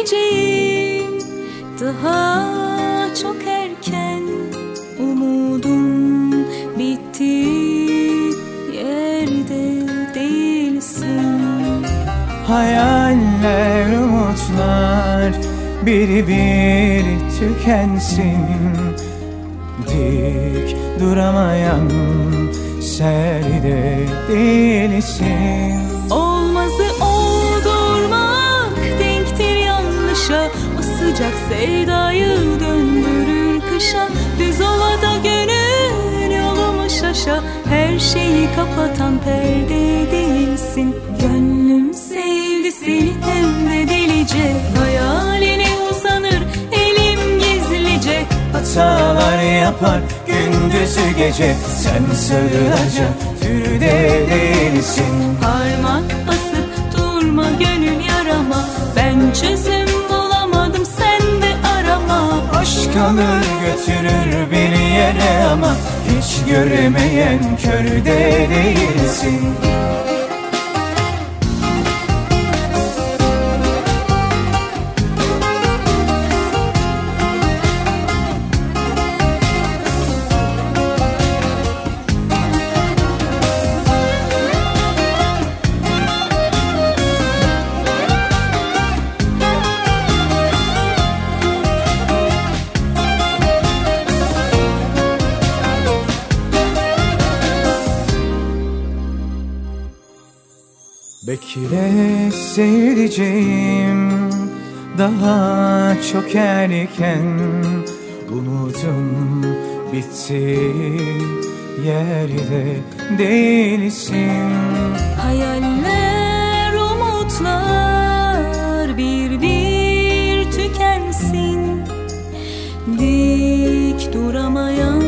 seyredeceğim daha çok erken. Umudum bitti, yerde değilsin. Hayaller, umutlar bir bir tükensin. Dik duramayan serde değilsin. Olmazı oldurmak denktir yanlışa. O sıcak sevdayı döndürür kışa. Düz ovada gönül yolumu şaşa. Her şeyi kapatan perde değilsin. Gönlüm sevdi seni hem de delice. Hayaline uzanır elim gizlice. Hatalar yapar gündüzü gece. Sen sarılacak türde değilsin. Parmak basıp durma gönül yarama. Ben çözüm bulamadım sen de arama. Aşk alır götürür bir yere ama hiç göremeyen körde değilsin. Bekle sevdiceğim daha çok erken. Umudum bitti, yerde değilsin. Hayaller, umutlar bir bir tükensin. Dik duramayan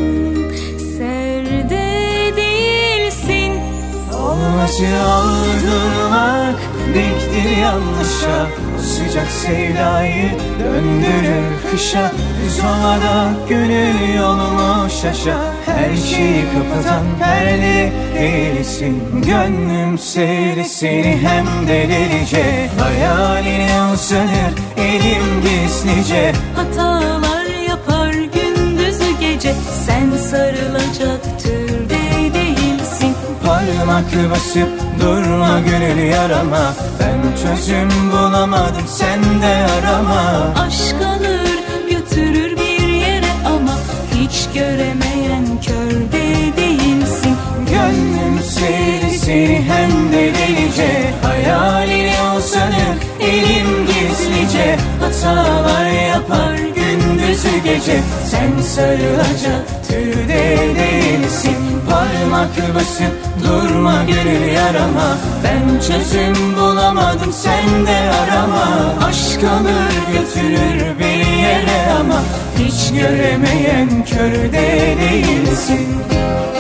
serde değilsin. Olmazı aldırmak diktir yanlışa. O sıcak sevdayı döndürür kışa. Düz ovada gönül yolumu şaşa. Her şeyi kapatan perde değilsin. Gönlüm sevdi seni hem de delice. Hayaline uzanır elim gizlice. Hatalar yapar gündüzü gece. Sen sarılacak türde değilsin. Parmak basıp durma gönül yarama. Ben çözüm bulamadım sen de arama. Aşk alır götürür bir yere ama hiç göremeyen körde değilsin. Gönlüm sevdi seni hem de delice. Hayaline uzanır elim gizlice. Hatalar yapar gündüzü gece. Sen sarılacak türde değilsin. Parmak basıp durma gönül yarama. Ben çözüm bulamadım sen de arama. Aşk alır götürür bir yere ama hiç göremeyen körde değilsin.